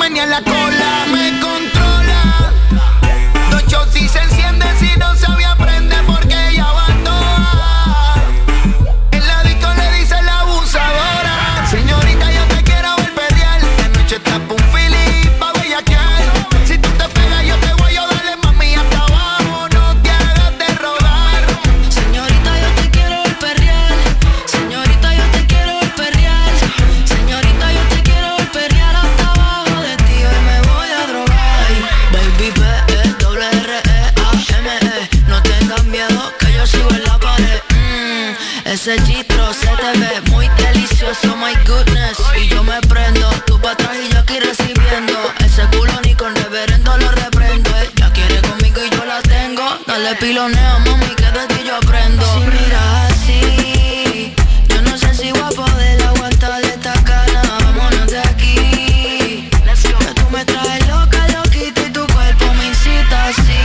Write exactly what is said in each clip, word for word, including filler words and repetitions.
menea la cola, me controla. Dos shots y se enciende, si no sabía aprender porque ella va a toa. El ladito le dice la abusadora. Señorita, yo te quiero ver perrear. La noche está pa' un fili, pa' bellaquear. Si tú te pegas, yo te voy a darle, mami, hasta abajo. No te hagas de rogar. Señorita, yo te quiero ver perrear. Señorita, yo te quiero ver perrear. Señorita, yo te quiero ver perrear hasta abajo de ti. Hoy me voy a drogar. Ay, baby, B E, doble R E A M E. No tengas miedo que yo sigo en la pared. Mmm, ese chistro se te ve muy delicioso, my goodness. Y yo me prendo, tú pa' atrás y yo aquí recibiendo. Ese culo ni con reverendo lo reprendo. Ella quiere conmigo y yo la tengo. Dale piloneo, mami, que de ti yo aprendo. Si miras así, yo no sé si voy a poder aguantar esta cana. Vámonos de aquí. Que tú me traes loca, loquita y tu cuerpo me incita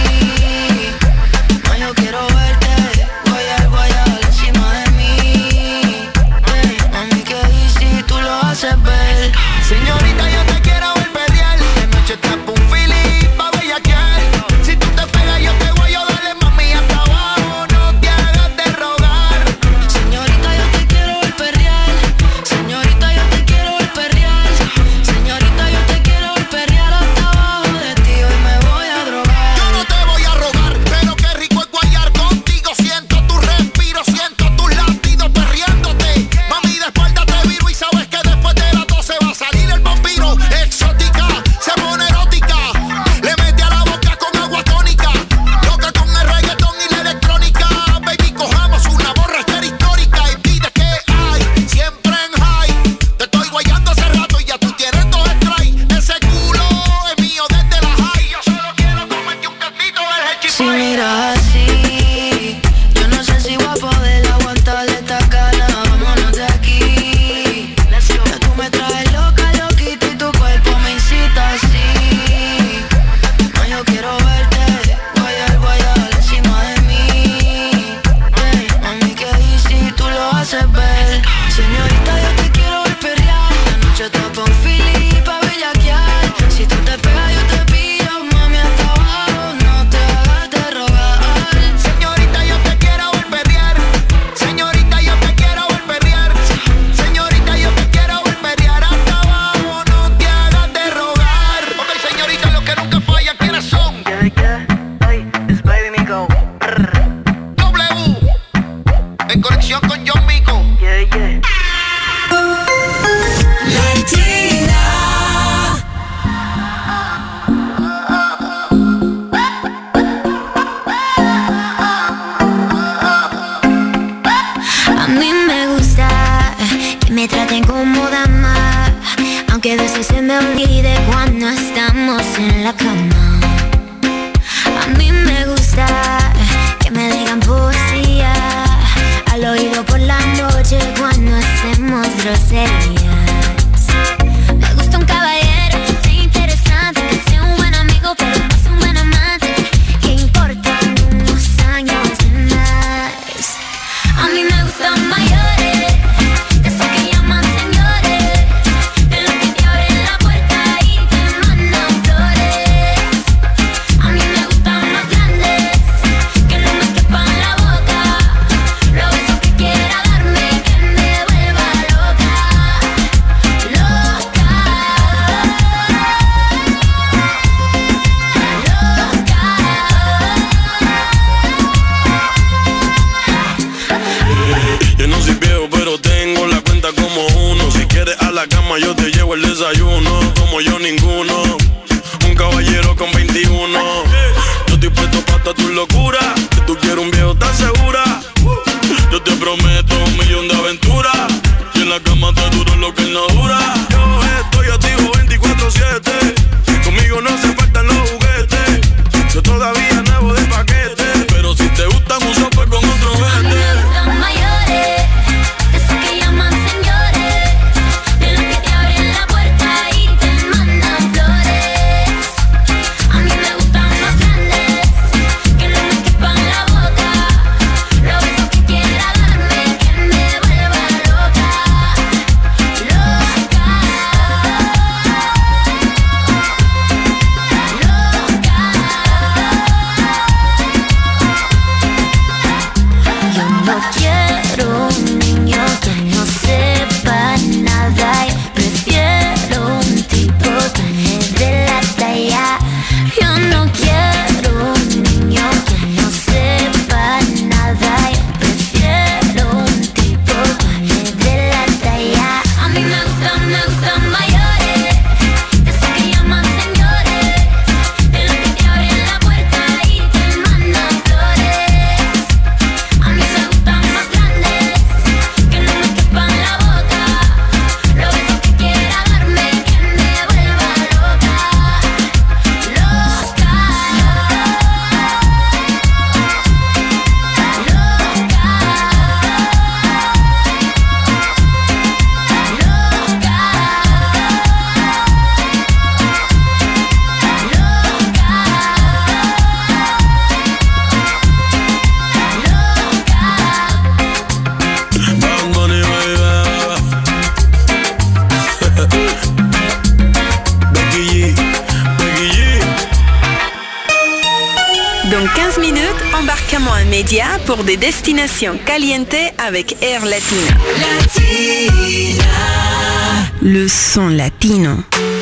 así. No, yo quiero verte, guayar, guayar encima de mí. Hey, mami, que easy, tú lo haces ver. Señorita, yo te quiero ver perrear. La noche está pa' un fili, pa' bellaquear. Si tú te pegas, yo te voy a darle, mami, hasta abajo. No te hagas de rogar. Señorita, yo te quiero ver perrear. Señorita, yo te quiero ver perrear. Señorita, yo te quiero ver perrear hasta abajo de ti. Hoy me voy a drogar. Yo no te voy a rogar, pero qué rico es guayar contigo. Siento tu respiro, siento tus latidos perreándote. Mami, de espalda te viro y sabes que después de las doce va a salir el vampiro. Exótica, se pone erótica. Le mete a la boca con agua tónica. Loca con el reggaetón y la electrónica. Baby, cojamos una borrachera histórica. Y pide que hay, siempre en high. Te estoy guayando hace rato y ya tú tienes dos strikes. Ese culo es mío desde la high. Yo solo quiero comerte un cantito del hechicero. Si miras así, yo no sé si voy a poder aguantar esta cana. Vámonos de aquí. Que tú me traes loca, loquita y tu cuerpo me incita así. No, yo quiero verte, guayar, guayar encima de mí. Hey, mami, que easy, tú lo haces ver. Señorita, yo te quiero ver perrear. La noche está pa' un fili, pa' bellaquear. Si tú te pegas, yo te pillo, mami, hasta abajo. No te hagas de rogar. Señorita, yo te quiero ver perrear. Señorita, yo te quiero ver perrear. Señorita, yo te quiero ver perrear hasta abajo. No te hagas de rogar. Ok, señorita, los que nunca fallan, ¿quiénes son? Yeah, yeah, ay, it's Baby Mico. W, en conexión con John Mico. Yeah, yeah. A mí me gusta que me traten como dama, aunque a veces se me olvide cuando estamos en la cama. A mí me gusta que me digan poesía al oído por la noche cuando hacemos groserías. Me gusta un caballero que sea interesante, que sea un buen amigo pero no sea un buen amante. Que importan unos años de más. A mí me gustan mayores, de esos que llaman señores, de los que te abren la puerta y te mandan flores. A mí me gustan más grandes, que no me quepan la boca. Los besos que quiera darme, que me vuelva loca, loca, Yo no soy viejo, pero tengo la cuenta como uno. Si quieres a la cama, yo te llevo el desayuno. Como yo, ninguno. Un caballero con veintiuno. Yo estoy puesto pa' toda tu locura. Que tú quieres un viejo, ¿estás segura? Yo te prometo un millón de aventuras. Y en la cama te duro lo que él no dura. Yo estoy activo veinticuatro siete. Conmigo no se faltan los juguetes. Yo todavía nuevo de paquete. Pero si te gusta mucho, pues con otro a mí vete. me gustan mayores, de esos que llaman señores, de los que te abren la puerta y te mandan flores. A mí me gustan más grandes, que no me quepan la boca. Los besos que quiera darme, que me vuelva loca, loca. médicaments immédiats pour des destinations calientes avec Air Latina. Latina. Le son latino.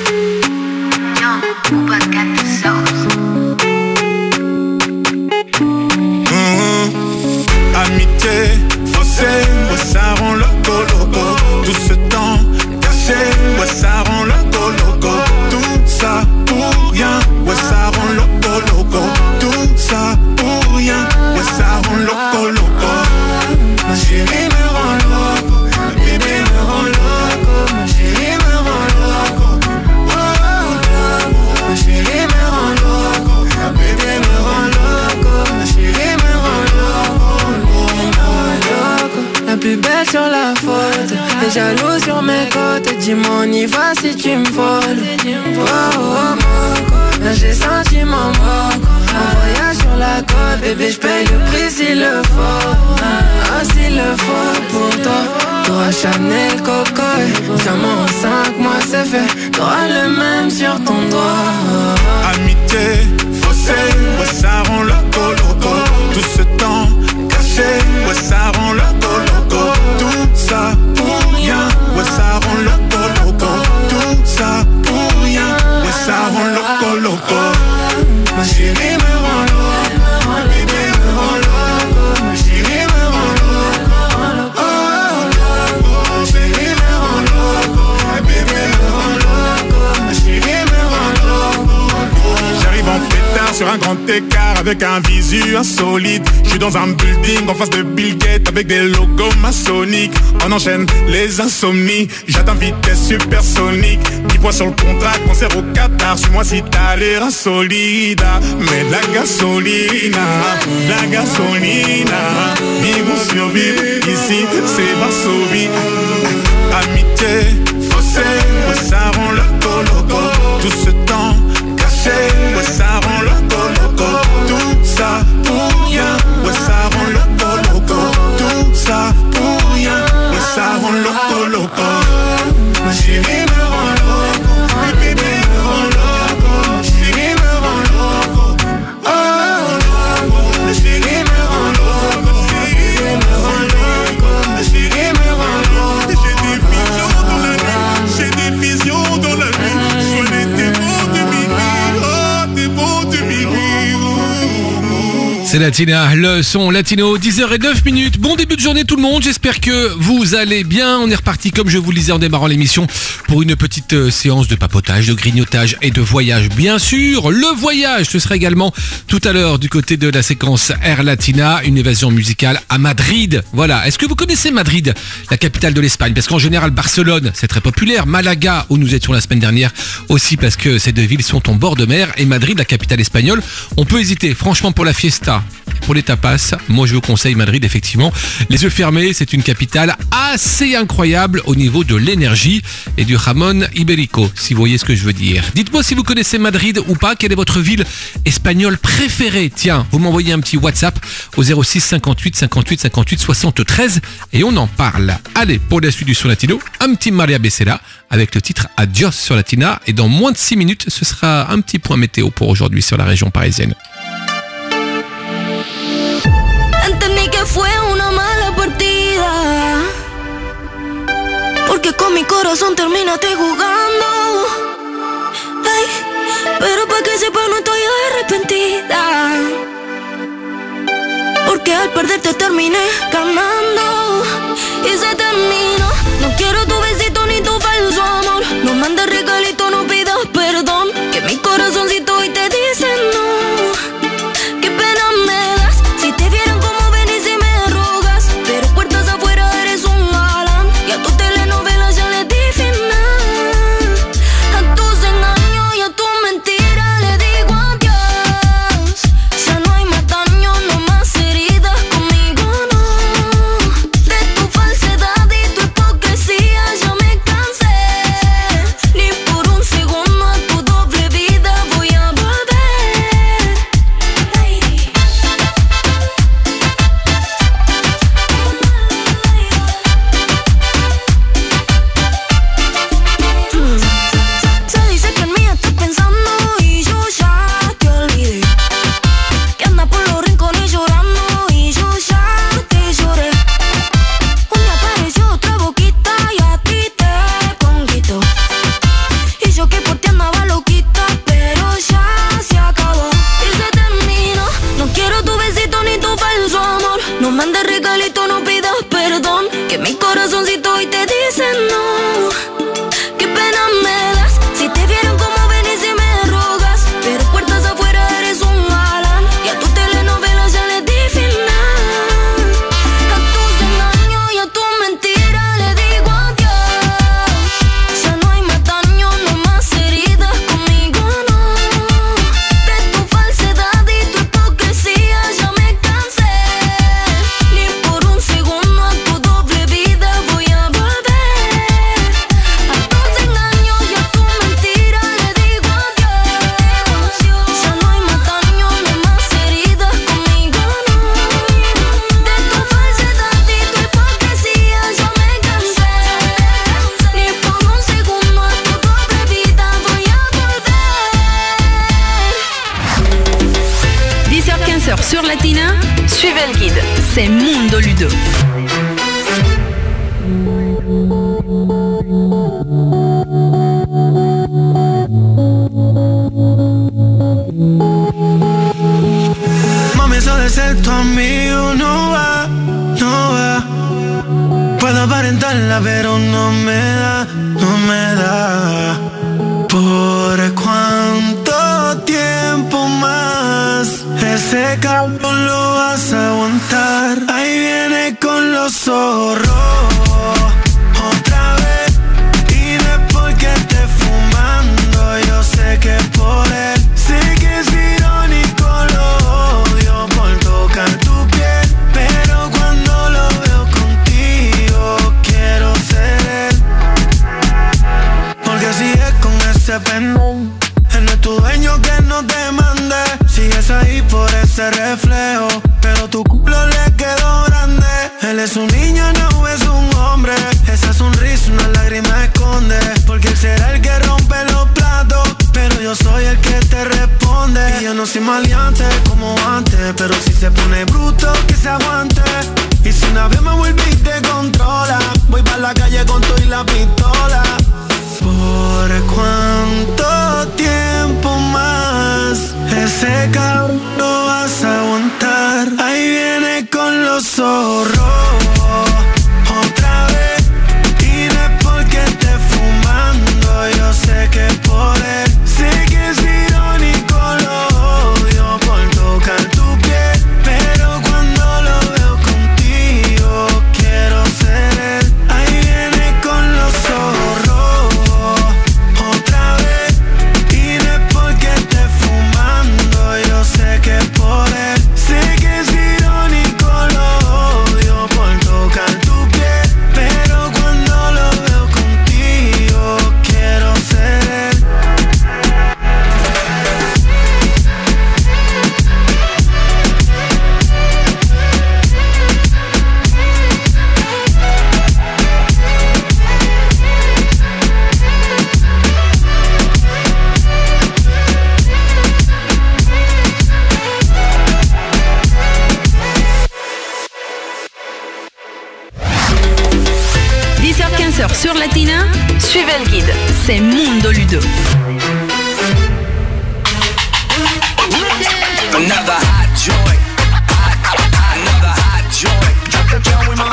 Mmh. Amitié, faussée, ouais, ça rend loco, loco. Tout ce temps caché, ouais, ça rend loco, loco. Tout ça pour rien, ouais, ça rend loco, loco. Tout ça pour rien, ouais, ça rend loco, loco. Ma chérie me rend loco, ma bébé me rend loco. Ma chérie me rend loco, oh, oh. Ma chérie me rend loco, ma bébé me rend loco. Ma chérie me rend loco, loco. La plus belle sur la photo, les jaloux sur mes côtes. Dis-moi on y va si tu me voles. Oh, oh, oh, là j'ai senti mon moco. Un voyage sur la côte, bébé j'paye le prix s'il le faut. Ah s'il le faut pour toi. T'auras Chanel, Coco et diamant en cinq mois c'est fait. T'auras le même sur ton doigt. Amitié, faussée, ouais ça rend loco, loco. Tout ce temps caché, ouais ça rend loco, loco. Tout ça pour rien, ouais ça rend loco, loco. Tout ça pour rien, ouais ça rend loco, loco. Ma chérie me rend loco, ma bébé me rend loco. Ma chérie me rend loco, oh, loco. Ma chérie me rend loco, ma bébé me rend loco. Ma chérie me rend loco. J'arrive en pétard sur un grand écart avec un visu insolite. Je suis dans un building en face de Bill Gates avec des logos maçonniques. On enchaîne les insomnies, j'atteins vitesse supersonique. dix points sur le contrat, concert au Qatar. Suis-moi si t'as l'air insolide. Mais de la gasolina, la gasolina. Vivons survivre, ici c'est Varsovie. Amitié, faussée, ouais ça rend loco, loco. Tout ce temps caché, ouais ça rend loco, loco. Tout ça pour rien, ouais ça rend loco, loco. Tout ça pour rien, ouais ça rend loco, loco. Ma chérie me rend loco, ma bébé me rend loco. Ma chérie me rend loco, oh, loco. Ma chérie me rend loco, ma chérie me rend loco. Ma chérie me rend loco. J'ai des visions dans la nuit, j'ai des visions dans la nuit. Sois des démons de minuit, oh, démons de minuit. C'est Latina, le son latino, dix heures zéro neuf minutes. Bon début de journée tout le monde, j'espère que vous allez bien. On est reparti comme je vous le disais en démarrant l'émission pour une petite euh, séance de papotage, de grignotage et de voyage. Bien sûr, le voyage, ce sera également tout à l'heure du côté de la séquence Air Latina, une évasion musicale à Madrid. Voilà, est-ce que vous connaissez Madrid, la capitale de l'Espagne? Parce qu'en général, Barcelone, c'est très populaire. Malaga, où nous étions la semaine dernière, aussi parce que ces deux villes sont en bord de mer. Et Madrid, la capitale espagnole, on peut hésiter. Franchement, pour la fiesta, pour les tapas, moi je vous conseille Madrid effectivement. Les yeux fermés, c'est une capitale assez incroyable au niveau de l'énergie et du jamón ibérico, si vous voyez ce que je veux dire. Dites-moi si vous connaissez Madrid ou pas, quelle est votre ville espagnole préférée? Tiens, vous m'envoyez un petit WhatsApp au zéro six cinquante-huit cinquante-huit cinquante-huit soixante-treize et on en parle. Allez, pour la suite du son latino, un petit Maria Becerra avec le titre Adios sur Latina et dans moins de six minutes, ce sera un petit point météo pour aujourd'hui sur la région parisienne. Entendí que fue una mala partida, porque con mi corazón terminaste jugando. Ay, pero pa' que sepa no estoy arrepentida, porque al perderte terminé ganando. Y se terminó, no quiero tu besito ni tu falso amor. No mandes regalito, no pidas perdón, que mi corazoncito hoy te dice no. Qué pena me das, si te vieran como venís y me rogas, pero puertas afuera eres un galán, y a tu telenovela ya le di final. A tus engaños y a tu mentira le digo adiós. Ya no hay más daño, no más heridas, conmigo no. De tu falsedad y tu hipocresía ya me cansé. Ni sur Latina, suivez le guide. C'est Mundo Ludo. Mami, eso de ser tu amigo no va, no va. Puedo aparentarla, pero no me da, no me da. ¿Por cuánto tiempo más ese calor lo vas a aguantar? Ahí viene con los zorros otra vez. Dime por qué esté fumando. Yo sé que por él. Sé que es irónico, lo odio por tocar tu piel, pero cuando lo veo contigo quiero ser él. Porque si es con ese pendón, él no es tu dueño, que no te mande. Sigues ahí por ese reflejo, pero tu culo le quedó grande. Él es un niño, no es un hombre. Esa sonrisa una lágrima esconde, porque él será el que rompe los platos, pero yo soy el que te responde. Y yo no soy maleante como antes, pero si se pone bruto que se aguante. Y si una vez me vuelve y te controla, voy pa' la calle con todo y la pistola. ¿Por cuánto tiempo más ese cabrón lo vas a aguantar? Ahí viene con los zorros otra vez. Dime por qué esté fumando. Yo sé que por él. Sé que es irónico, lo odio por tocar tu piel, pero cuando lo veo contigo quiero ser él. Ahí viene con los zorros otra vez. Dime por qué esté fumando. Yo sé que por él. Sé que es irónico, lo odio por tocar tu piel, pero cuando lo veo contigo quiero ser él. dix heures quinze heures sur Latina, suivez le guide. C'est Mundo Ludo. Another hot joint. Another hot joint. Drop the joint with my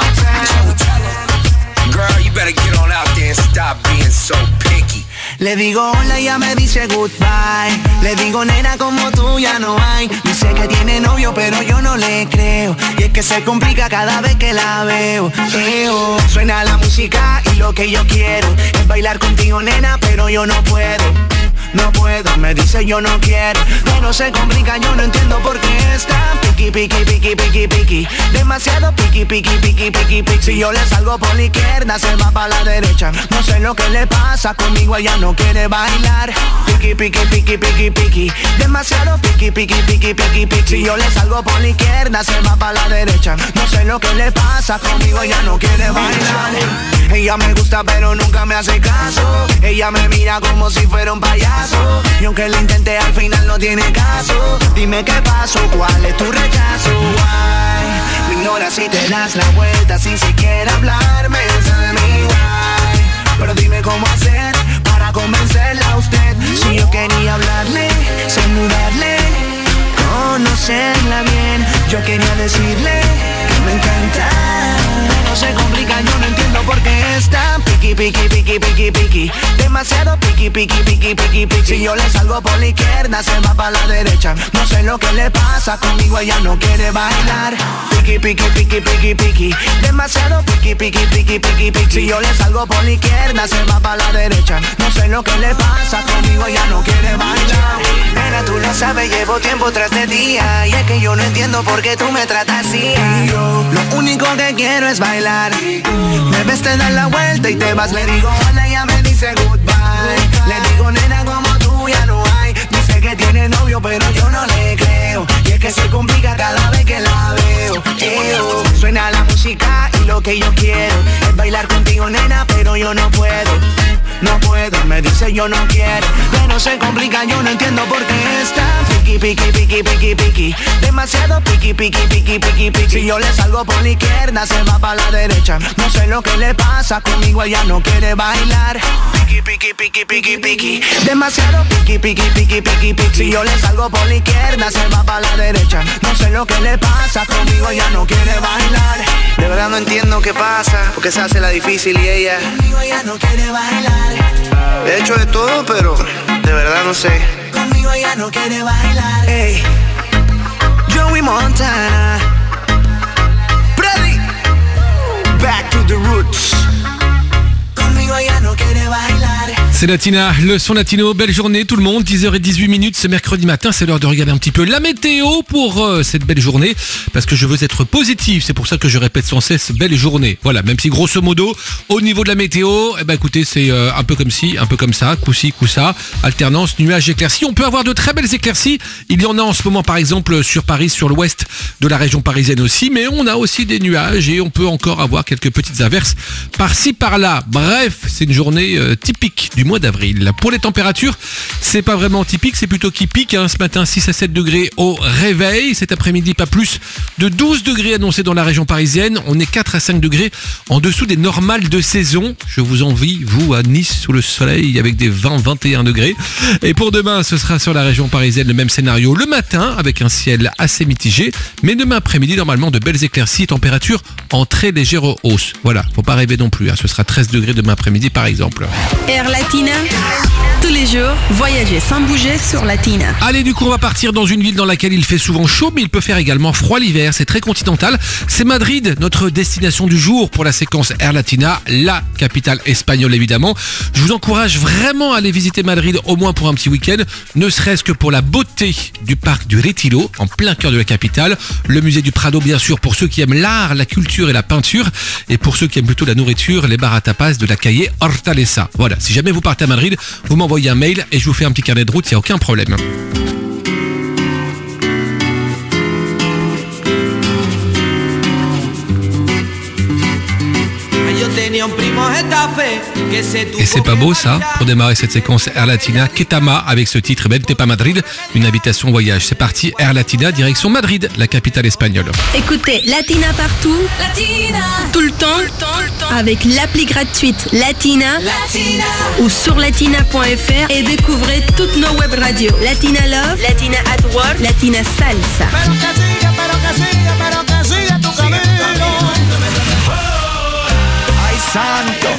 time. Girl, you better get on out there and stop being so picky. Le digo hola y ella me dice goodbye. Le digo nena, como tú ya no hay. Dice que tiene novio pero yo no le creo. Y es que se complica cada vez que la veo. Eo. Suena la música y lo que yo quiero es bailar contigo nena, pero yo no puedo. No puedo, me dice yo no quiero. Pero se complica, yo no entiendo por qué está piqui, piqui, piqui, piqui, piqui. Demasiado piqui, piqui, piqui, piqui, piqui. Si yo le salgo por la izquierda, se va para la derecha. No sé lo que le pasa, conmigo ella no quiere bailar. Piqui, piqui, piqui, piqui, piqui. Demasiado piqui, piqui, piqui, piqui, piqui. Si yo le salgo por la izquierda, se va para la derecha. No sé lo que le pasa, conmigo ella no quiere bailar. Ella me gusta pero nunca me hace caso. Ella me mira como si fuera un payaso. Y aunque lo intenté al final no tiene caso. Dime qué pasó, cuál es tu rechazo. Why? Me ignoras y te das la vuelta sin siquiera hablarme. De mí, why? Pero dime cómo hacer para convencerla a usted. Si yo quería hablarle, saludarle, conocerla bien. Yo quería decirle que me encanta. No se complica, yo no entiendo por qué está piqui, piqui, piqui, piqui, piqui. Demasiado piqui, piqui, piqui, piqui, piqui. Si yo le salgo por la izquierda, se va para la derecha. No sé lo que le pasa, conmigo ella no quiere bailar. Piqui, piqui, piqui, piqui, piqui. Demasiado piqui, piqui, piqui, piqui, piqui. Si yo le salgo por la izquierda, se va para la derecha. No sé lo que le pasa, conmigo ella no quiere bailar. Nena, tú lo sabes, llevo tiempo tras de día. Y es que yo no entiendo por qué tú me tratas así. Yo, lo único que quiero es bailar. Me ves, te das la vuelta y te vas. Le digo hola y ella me dice goodbye. Le digo nena, como tú ya no hay. Dice que tiene novio pero yo no le creo. Y es que se complica cada vez que la veo. Eo. Suena la música y lo que yo quiero es bailar contigo nena, pero yo no puedo. No puedo, me dice yo no quiero. Pero se complica, yo no entiendo por qué está piqui, piqui, piqui, piqui, piqui, piqui. Demasiado piqui, piqui, piqui, piqui, piqui. Si yo le salgo por la izquierda, se va para la derecha. No sé lo que le pasa, conmigo ella no quiere bailar. Piqui, piqui, piqui, piqui, piqui. Demasiado piqui, piqui, piqui, piqui, piqui. Si yo le salgo por la izquierda, se va para la derecha. No sé lo que le pasa, conmigo ella no quiere bailar. De verdad no entiendo qué pasa, porque se hace la difícil y ella conmigo ella no quiere bailar. He hecho de todo, pero de verdad no sé. Conmigo ella no quiere bailar. Hey, Joey Montana. Ready? Back to the roots. Conmigo ella no quiere bailar. C'est Latina, le son latino, belle journée tout le monde, dix heures dix-huit minutes ce mercredi matin, c'est l'heure de regarder un petit peu la météo pour euh, cette belle journée, parce que je veux être positif, c'est pour ça que je répète sans cesse belle journée. Voilà, même si grosso modo, au niveau de la météo, eh ben écoutez, c'est euh, un peu comme ci, un peu comme ça, coup-ci, coup-ça, alternance, nuages, éclaircies. On peut avoir de très belles éclaircies, il y en a en ce moment par exemple sur Paris, sur l'ouest de la région parisienne aussi, mais on a aussi des nuages et on peut encore avoir quelques petites averses par-ci, par-là. Bref, c'est une journée euh, typique du mois d'avril. Pour les températures, c'est pas vraiment typique, c'est plutôt qui pique. Hein. Ce matin, six à sept degrés au réveil. Cet après-midi, pas plus de douze degrés annoncés dans la région parisienne. On est quatre à cinq degrés en dessous des normales de saison. Je vous envie, vous, à Nice, sous le soleil, avec des vingt à vingt et un degrés. Et pour demain, ce sera sur la région parisienne le même scénario le matin, avec un ciel assez mitigé. Mais demain après-midi, normalement, de belles éclaircies et températures en très légère hausse. Voilà, faut pas rêver non plus. Hein. Ce sera treize degrés demain après-midi, par exemple. Air Latina, tous les jours, voyager sans bouger sur Latina. Allez, du coup, on va partir dans une ville dans laquelle il fait souvent chaud, mais il peut faire également froid l'hiver. C'est très continental. C'est Madrid, notre destination du jour pour la séquence Air Latina, la capitale espagnole évidemment. Je vous encourage vraiment à aller visiter Madrid, au moins pour un petit week-end, ne serait-ce que pour la beauté du parc du Retiro, en plein cœur de la capitale. Le musée du Prado, bien sûr, pour ceux qui aiment l'art, la culture et la peinture. Et pour ceux qui aiment plutôt la nourriture, les bars à tapas de la calle Hortaleza. Voilà, si jamais vous partez à Madrid, vous m'envoyez un mail et je vous fais un petit carnet de route, il n'y a aucun problème. Et c'est pas beau ça, pour démarrer cette séquence Air Latina, Ketama avec ce titre Vente pa Madrid, une invitation voyage. C'est parti, Air Latina, direction Madrid, la capitale espagnole. Écoutez Latina partout, Latina, tout le temps, tout le temps, tout le temps. Avec l'appli gratuite Latina, Latina. Ou sur latina point f r et découvrez toutes nos web radios. Latina Love, Latina at Work, Latina Salsa. Santo,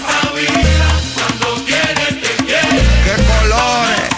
qué colores.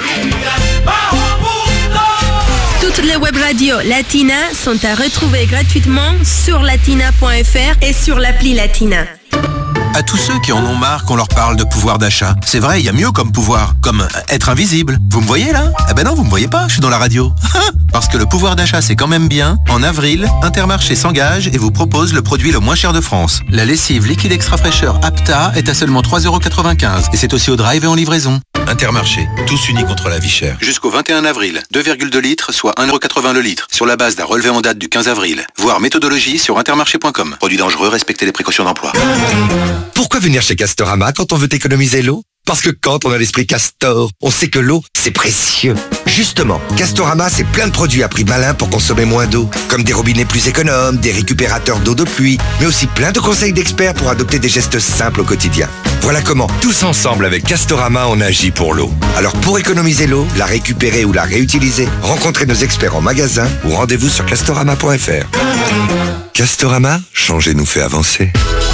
Toutes les web radios Latina sont à retrouver gratuitement sur latina point f r et sur l'appli Latina. À tous ceux qui en ont marre qu'on leur parle de pouvoir d'achat. C'est vrai, il y a mieux comme pouvoir, comme être invisible. Vous me voyez là ? Eh ben non, vous me voyez pas, je suis dans la radio. Parce que le pouvoir d'achat c'est quand même bien. En avril, Intermarché s'engage et vous propose le produit le moins cher de France. La lessive liquide extra fraîcheur Apta est à seulement trois euros quatre-vingt-quinze et c'est aussi au drive et en livraison. Intermarché, tous unis contre la vie chère. Jusqu'au vingt et un avril, deux virgule deux litres, soit un euro quatre-vingts le litre, sur la base d'un relevé en date du quinze avril. Voir méthodologie sur intermarché point com. Produit dangereux, respectez les précautions d'emploi. Pourquoi venir chez Castorama quand on veut économiser l'eau ? Parce que quand on a l'esprit Castor, on sait que l'eau, c'est précieux. Justement, Castorama, c'est plein de produits à prix malin pour consommer moins d'eau. Comme des robinets plus économes, des récupérateurs d'eau de pluie, mais aussi plein de conseils d'experts pour adopter des gestes simples au quotidien. Voilà comment, tous ensemble avec Castorama, on agit pour l'eau. Alors pour économiser l'eau, la récupérer ou la réutiliser, rencontrez nos experts en magasin ou rendez-vous sur castorama point f r. Castorama, changer nous fait avancer.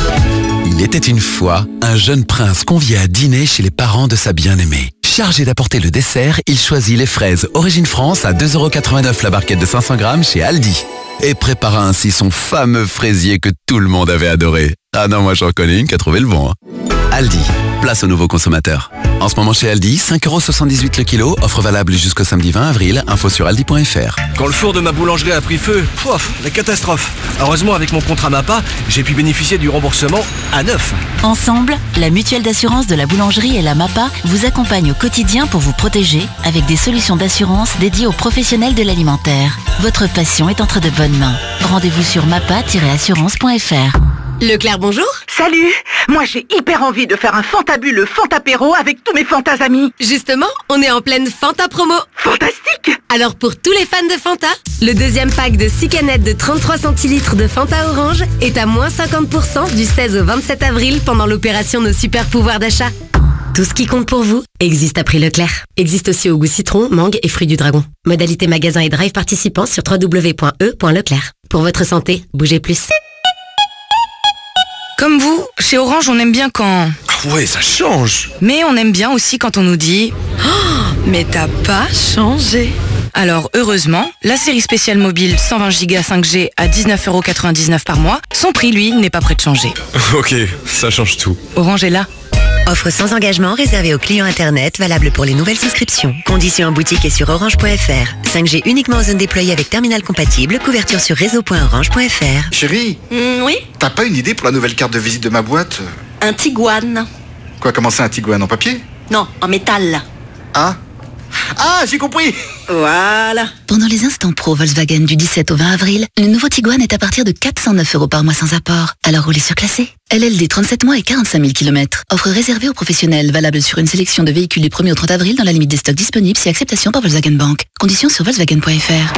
Il était une fois un jeune prince convié à dîner chez les parents de sa bien-aimée. Chargé d'apporter le dessert, il choisit les fraises Origine France à deux euros quatre-vingt-neuf la barquette de cinq cents grammes chez Aldi. Et prépara ainsi son fameux fraisier que tout le monde avait adoré. Ah non, moi j'en connais une qui a trouvé le bon. Hein. Aldi, place aux nouveaux consommateurs. En ce moment chez Aldi, cinq euros soixante-dix-huit le kilo, offre valable jusqu'au samedi vingt avril, info sur aldi point f r. Quand le four de ma boulangerie a pris feu, pouf, la catastrophe. Heureusement, avec mon contrat MAPA, j'ai pu bénéficier du remboursement à neuf. Ensemble, la mutuelle d'assurance de la boulangerie et la MAPA vous accompagnent au quotidien pour vous protéger avec des solutions d'assurance dédiées aux professionnels de l'alimentaire. Votre passion est entre de bonnes mains. Rendez-vous sur mapa tiret assurance point f r. Leclerc, bonjour. Salut. Moi, j'ai hyper envie de faire un fantabuleux fantapéro avec tous mes fantas amis. Justement, on est en pleine Fanta promo. Fantastique. disque. Alors pour tous les fans de Fanta, le deuxième pack de six canettes de trente-trois centilitres de Fanta Orange est à moins cinquante pour cent du seize au vingt-sept avril pendant l'opération Nos Super Pouvoirs d'achat. Tout ce qui compte pour vous existe à prix Leclerc. Existe aussi au goût citron, mangue et fruits du dragon. Modalité magasin et drive participants sur w w w point e point leclerc. Pour votre santé, bougez plus. Comme vous, chez Orange, on aime bien quand... Ah ouais, ça change. Mais on aime bien aussi quand on nous dit oh, mais t'as pas changé. Alors, heureusement, la série spéciale mobile cent vingt giga cinq G à dix-neuf euros quatre-vingt-dix-neuf par mois, son prix, lui, n'est pas prêt de changer. Ok, ça change tout. Orange est là. Offre sans engagement réservée aux clients Internet, valable pour les nouvelles souscriptions. Conditions en boutique et sur orange point f r. cinq G uniquement en zone déployée avec terminal compatible. Couverture sur réseau point orange point f r. Chérie, mmh, oui. T'as pas une idée pour la nouvelle carte de visite de ma boîte? Un Tiguan. Quoi, comment ça, un Tiguan en papier? Non, en métal. Ah Ah, j'ai compris. Voilà. Pendant les instants pro Volkswagen du dix-sept au vingt avril, le nouveau Tiguan est à partir de quatre cent neuf euros par mois sans apport. Alors roulez surclassé. L L D trente-sept mois et quarante-cinq mille kilomètres. Offre réservée aux professionnels, valable sur une sélection de véhicules du premier au trente avril dans la limite des stocks disponibles si acceptation par Volkswagen Bank. Conditions sur volkswagen point f r.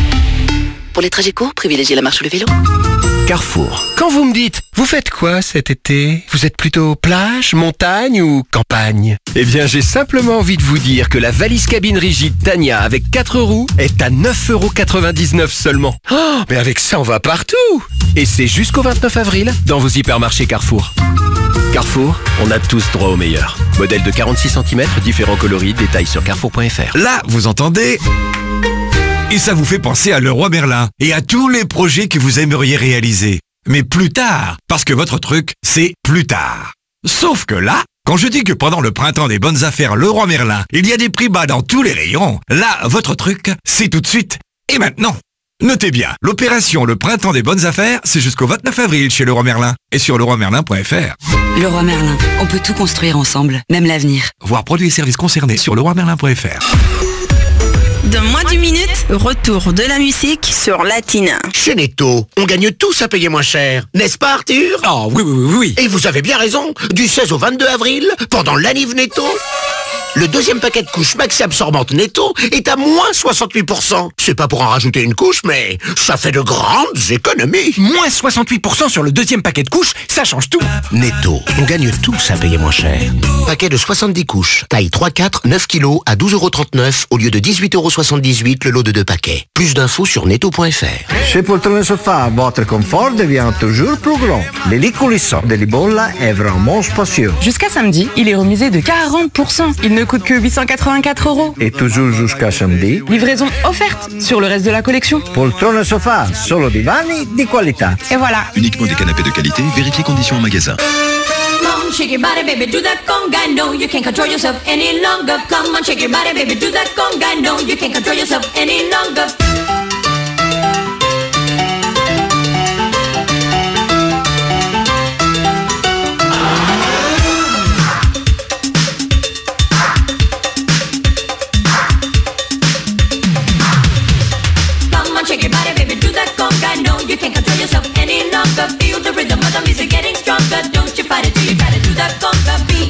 Pour les trajets courts, privilégiez la marche ou le vélo. Carrefour. Quand vous me dites, vous faites quoi cet été? Vous êtes plutôt plage, montagne ou campagne? Eh bien, j'ai simplement envie de vous dire que la valise cabine rigide Tania avec quatre roues est à neuf euros quatre-vingt-dix-neuf seulement. Oh, mais avec ça, on va partout! Et c'est jusqu'au vingt-neuf avril dans vos hypermarchés Carrefour. Carrefour, on a tous droit au meilleur. Modèle de quarante-six centimètres, différents coloris, détails sur carrefour point f r. Là, vous entendez? Et ça vous fait penser à Leroy Merlin et à tous les projets que vous aimeriez réaliser. Mais plus tard, parce que votre truc, c'est plus tard. Sauf que là, quand je dis que pendant le printemps des bonnes affaires Leroy Merlin, il y a des prix bas dans tous les rayons, là, votre truc, c'est tout de suite et maintenant. Notez bien, l'opération Le Printemps des bonnes affaires, c'est jusqu'au vingt-neuf avril chez Leroy Merlin et sur leroy merlin point f r. Leroy Merlin, on peut tout construire ensemble, même l'avenir. Voir produits et services concernés sur leroy merlin point f r. Dans moins d'une minute, retour de la musique sur Latina. Chez Netto, on gagne tous à payer moins cher. N'est-ce pas, Arthur? Oh, oui, oui, oui, oui. Et vous avez bien raison. Du seize au vingt-deux avril, pendant l'anniv Netto, le deuxième paquet de couches maxi absorbantes Netto est à moins soixante-huit pour cent. C'est pas pour en rajouter une couche, mais ça fait de grandes économies. Moins soixante-huit pour cent sur le deuxième paquet de couches, ça change tout. Netto, on gagne tous à payer moins cher. Paquet de soixante-dix couches, taille trois quatre, neuf kilos à douze euros trente-neuf au lieu de dix-huit euros soixante-dix-huit le lot de deux paquets. Plus d'infos sur netto point f r. Chez Poltrone Sofa, votre confort devient toujours plus grand. Le lit coulissant de Libolla est vraiment spacieux. Jusqu'à samedi, il est remisé de quarante pour cent. Il ne coûte que huit cent quatre-vingt-quatre euros. Et toujours jusqu'à samedi, livraison offerte sur le reste de la collection. Poltrone Sofa, solo divani di qualità. Et voilà. Uniquement des canapés de qualité, vérifiez conditions en magasin. Come on, shake your body, baby, do that conga. No, you can't control yourself any longer. Come on, shake your body, baby, do that conga. No, you can't control yourself any longer. Shake your body, baby, do that conga. No, you can't control yourself any longer. Feel the rhythm of the music getting stronger. Don't you fight it till you gotta do that conga beat.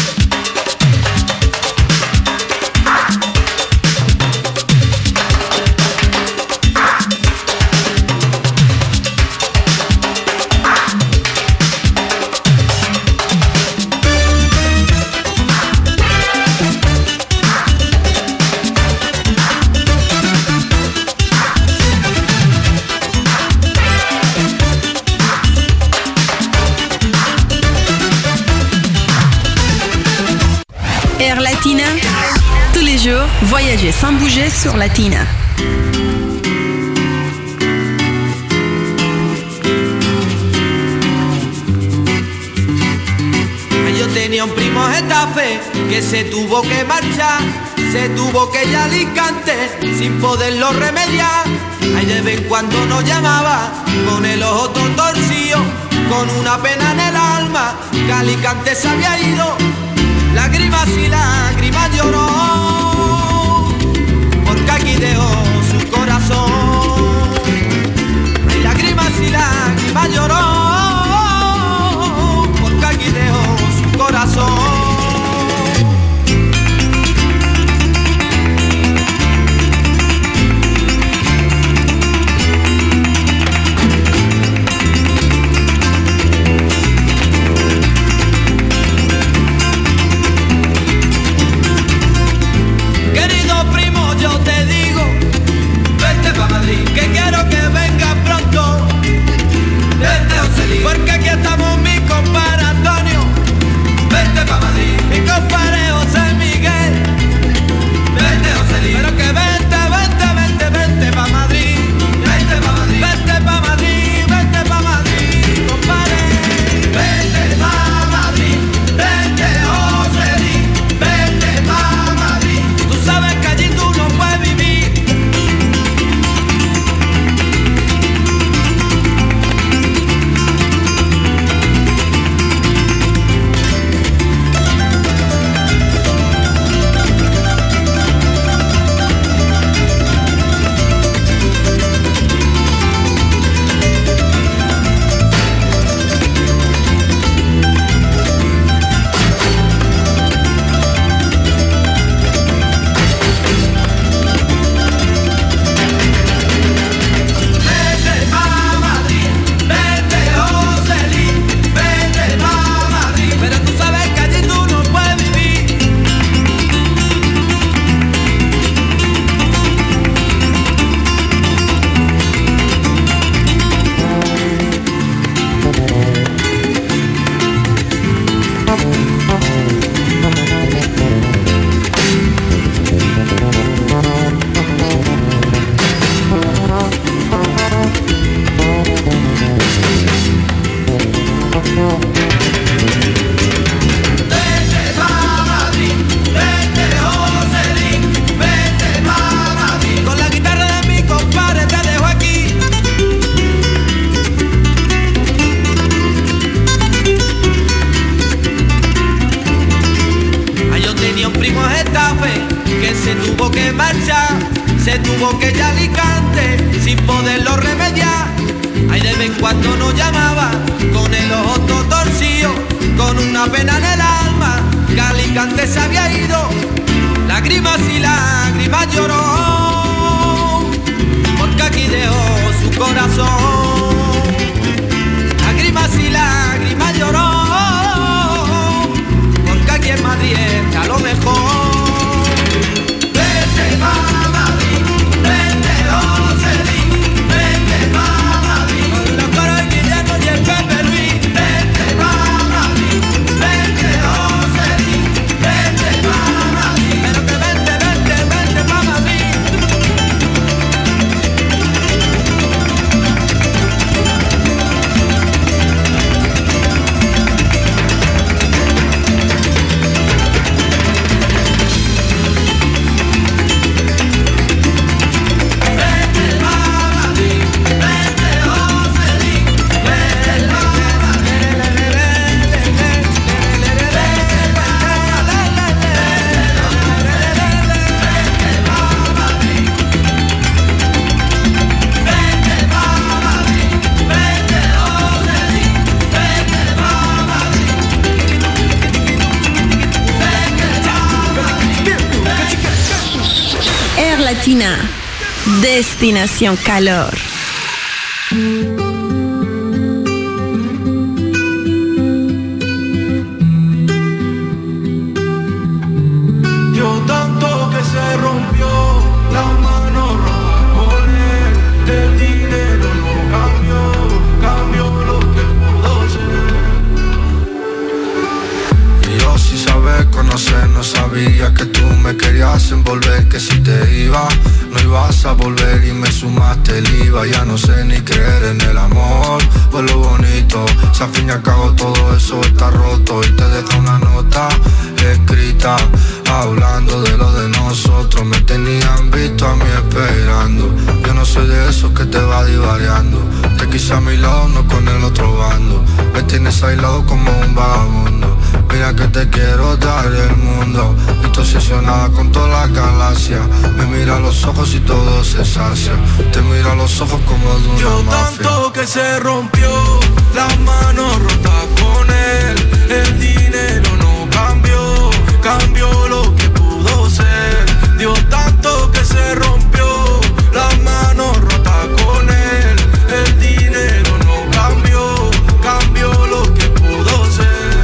Air Latina, tous les jours, voyagez sans bouger sur Latina. Yo tenía un primo Getafe que se tuvo que marchar, se tuvo que ir a Alicante sin poderlo remediar. Ay, de vez en cuando nos llamaba con el ojo todo torcido, con una pena en el alma, que Alicante se había ido. Lágrimas y lágrimas lloró, porque aquí dejó su corazón. Hay lágrimas y lágrimas lloró, porque aquí dejó su corazón. marchar, se tuvo que ir a Alicante sin poderlo remediar. Ay, de vez en cuando nos llamaba con el ojo todo torcido, con una pena en el alma, que a Alicante se había ido. Lágrimas y lágrimas lloró, porque aquí dejó su corazón. Lágrimas y lágrimas lloró, porque aquí en Madrid está lo mejor. Vete pa' Madrid, vete Joselín, vete pa' Madrid, con la cara de Guillermo y el Pepe Luis. Vete pa' Madrid, vete Joselín, vete pa' Madrid, pero que vente, vente, vente pa' Madrid. Air Latina, Destinación Calor. Dio tanto que se rompió la mano rota con él. El dinero no cambió, cambió lo que pudo ser. Y yo sin saber conocer, no sabía que tú me querías envolver, que si te iba, no ibas a volver y me sumaste el I V A. Ya no sé ni creer en el amor, pues lo bonito, si al fin y al cabo todo eso está roto. Y te deja una nota escrita, hablando de lo de nosotros. Me tenían visto a mí esperando, yo no soy de esos que te va divariando. Te quise a mi lado, no con el otro bando. Me tienes aislado como un vagabundo. Mira que te quiero dar el mundo, y estoy obsesionada con toda la galaxia. Me mira a los ojos y todo se sacia. Te miro a los ojos como de una Yo mafia. tanto que se rompió, las manos rotas con él. El dinero no cambió, cambió lo que pudo ser. Dio tanto que se rompió, las manos rotas con él. El dinero no cambió, cambió lo que pudo ser.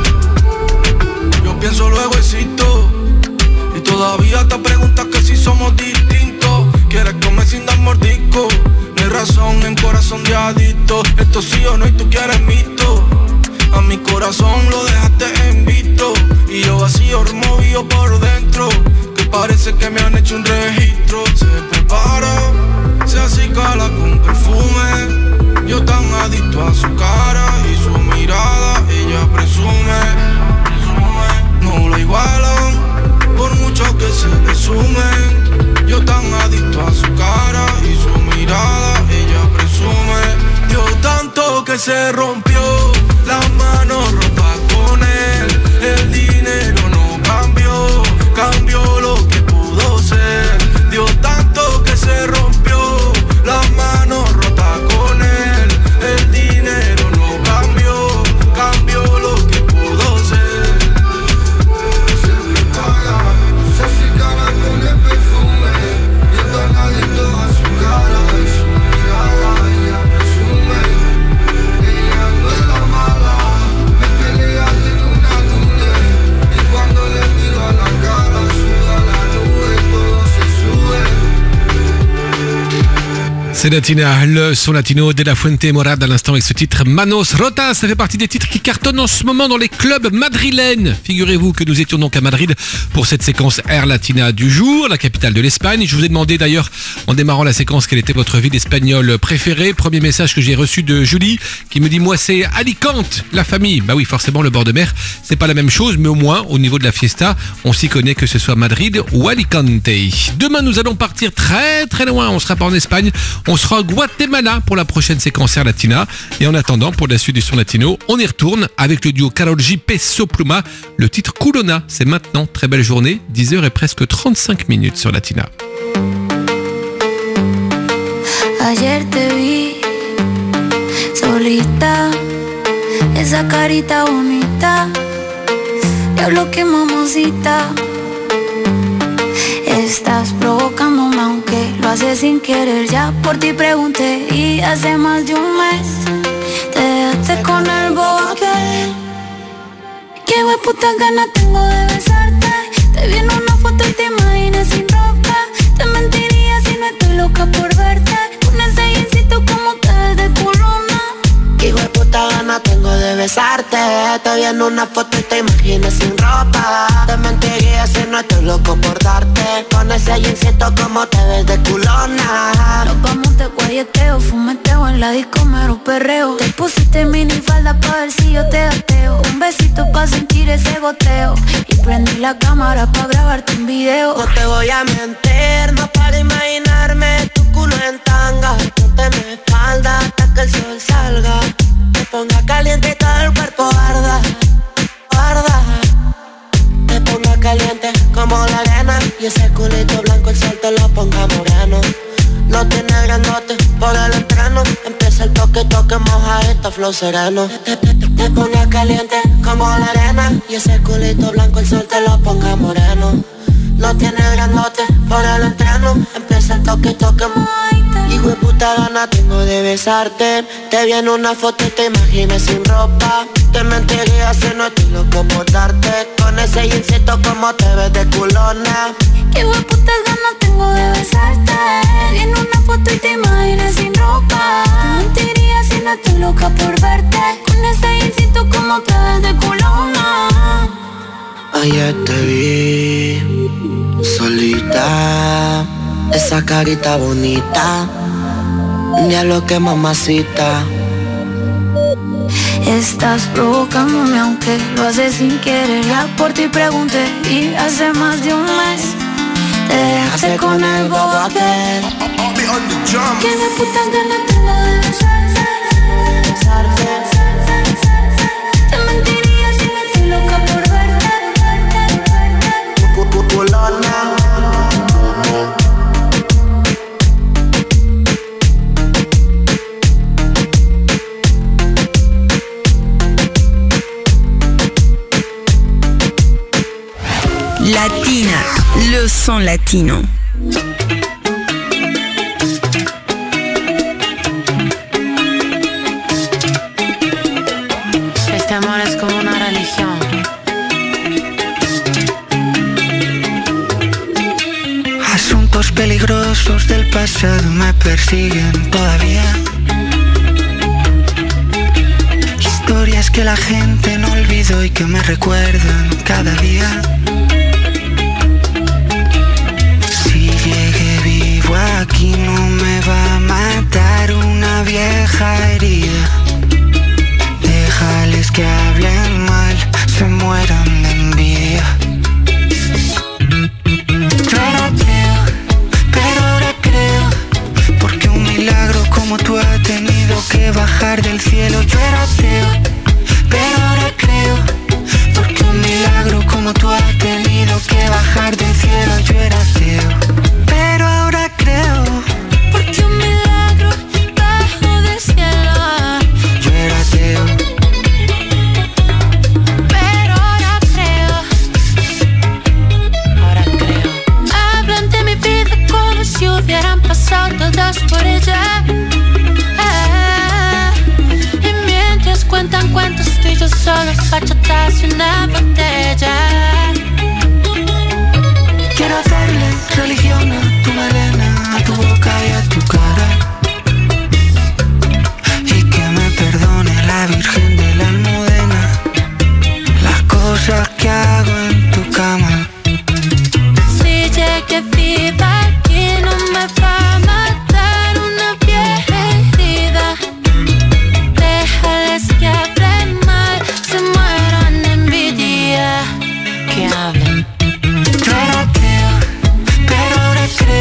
Yo pienso luego existo, y todavía te preguntas que si somos distintos. Quieres comer sin dar mordisco, no hay razón en corazón de adicto. Esto sí o no y tú quieres mito. A mi corazón lo dejaste en visto, y yo vacío removido por dentro, que parece que me han hecho un registro. Se prepara, se acicala con perfume, yo tan adicto a su cara y su mirada, ella presume, presume. No la igualan, por mucho que se resumen. Yo tan adicto a su cara y su mirada, ella presume. Dio tanto que se rompió, las manos rotas con él. El dinero no cambió, cambió lo que pudo ser. Dio tanto que se rompió, las manos rotas con él. El dinero no cambió, cambió lo que pudo ser. Se prepara, se acicala con el perfume, yo tan adicto a su cara y su mirada, ella presume. Ella no es la mala, me peleaste con una nube, y cuando le miro a la cara suda la nube, todo se sube. C'est Latina, le son latino de la Fuente Morada à l'instant avec ce titre Manos Rotas. Ça fait partie des titres qui cartonnent en ce moment dans les clubs madrilènes. Figurez-vous que nous étions donc à Madrid pour cette séquence Air Latina du jour, la capitale de l'Espagne. Je vous ai demandé d'ailleurs en démarrant la séquence quelle était votre ville espagnole préférée. Premier message que j'ai reçu de Julie qui me dit moi c'est Alicante, la famille. Bah oui, forcément le bord de mer, c'est pas la même chose, mais au moins au niveau de la fiesta, on s'y connaît que ce soit Madrid ou Alicante. Demain nous allons partir très très loin, on sera pas en Espagne. On sera au Guatemala pour la prochaine séquence Air Latina. Et en attendant, pour la suite du son latino, on y retourne avec le duo Karol G, Peso Pluma. Le titre Culona, c'est maintenant. Très belle journée, dix heures et presque trente-cinq minutes sur Latina. Ayer te vi solita, esa carita bonita, diablo que mamacita. Estás provocándome aunque lo haces sin querer. Ya por ti pregunté y hace más de un mes te dejaste con el bobo aquel. Qué hueputa ganas tengo de besarte. Te vi en una foto y te imaginé sin ropa. Te mentiría si no estoy loca por verte. Con ese jeansito como te ves de culona. Qué hueputa ganas tengo de besarte. Te vi en una foto y te imaginé sin ropa. Te mentiría si no estoy loco por darte. Con ese jeansito como te ves de culona. Nos vamos de guayeteo, fumeteo en la disco mero perreo. Te pusiste minifalda pa' ver si yo te gateo. Un besito pa' sentir ese goteo. Y prendí la cámara pa' grabarte un video. No te voy a mentir, no para imaginarme tu culo en tanga. Ponte mi espalda hasta que el sol salga. Te ponga caliente y todo el cuerpo arda, arda. Te ponga caliente como la arena. Y ese culito blanco el sol te lo ponga moreno. No tiene grandote por el entreno. Empieza el toque, toque, mojadito, flow sereno. Te, te, te, te ponga caliente como la arena. Y ese culito blanco el sol te lo ponga moreno. No tiene grandote por el entreno. Empieza el toque, toque, mojadito. Hijo de puta gana tengo de besarte. Te vi en una foto y te imaginé sin ropa. Te mentiría si no estoy loco por darte. Con ese jeansito como te ves de culona. Qué hueputas ganas tengo de besarte. Vi en una foto y te imaginé sin ropa. Te mentiría si no estoy loca por verte. Con ese jeansito como te ves de culona. Ayer te vi solita, esa carita bonita, diablo que mamacita. Estás provocándome aunque lo haces sin querer. Ya por ti pregunté y hace más de un mes te dejaste con el bobo aquel. Que de puta ganas tengo de besarte, besarte. Te mentiría si no estoy loca por verte. Culona. Latina, le son latino. Este amor es como una religión. Asuntos peligrosos del pasado me persiguen todavía. Historias que la gente no olvidó y que me recuerdan cada día. Si llegué vivo aquí no me va a matar una vieja herida. Déjales que hablen mal, se mueran de envidia. Yo era ateo, pero ahora creo, porque un milagro como tú ha tenido que bajar del cielo. Yo era ateo, pero ahora creo, porque un milagro como tú ha tenido que bajar del cielo. Yo era ateo, pero ahora creo, porque un milagro bajó del cielo. Yo era ateo, pero ahora creo, ahora creo. Hablan de mi vida como si hubieran pasado todas por ella. Ah, y mientras cuentan cuentos tú y yo solos, bachatas y una botella. quiero hacerle religión a tu melena, a tu boca y a tu cara. Y que me perdone la Virgen de la Almudena las cosas que hago en tu cama. Si llegué viva aquí no me va a matar una vieja herida. Déjales que hablen mal, se mueran de envidia. Que hablen. Yo era ateo, pero ahora creo.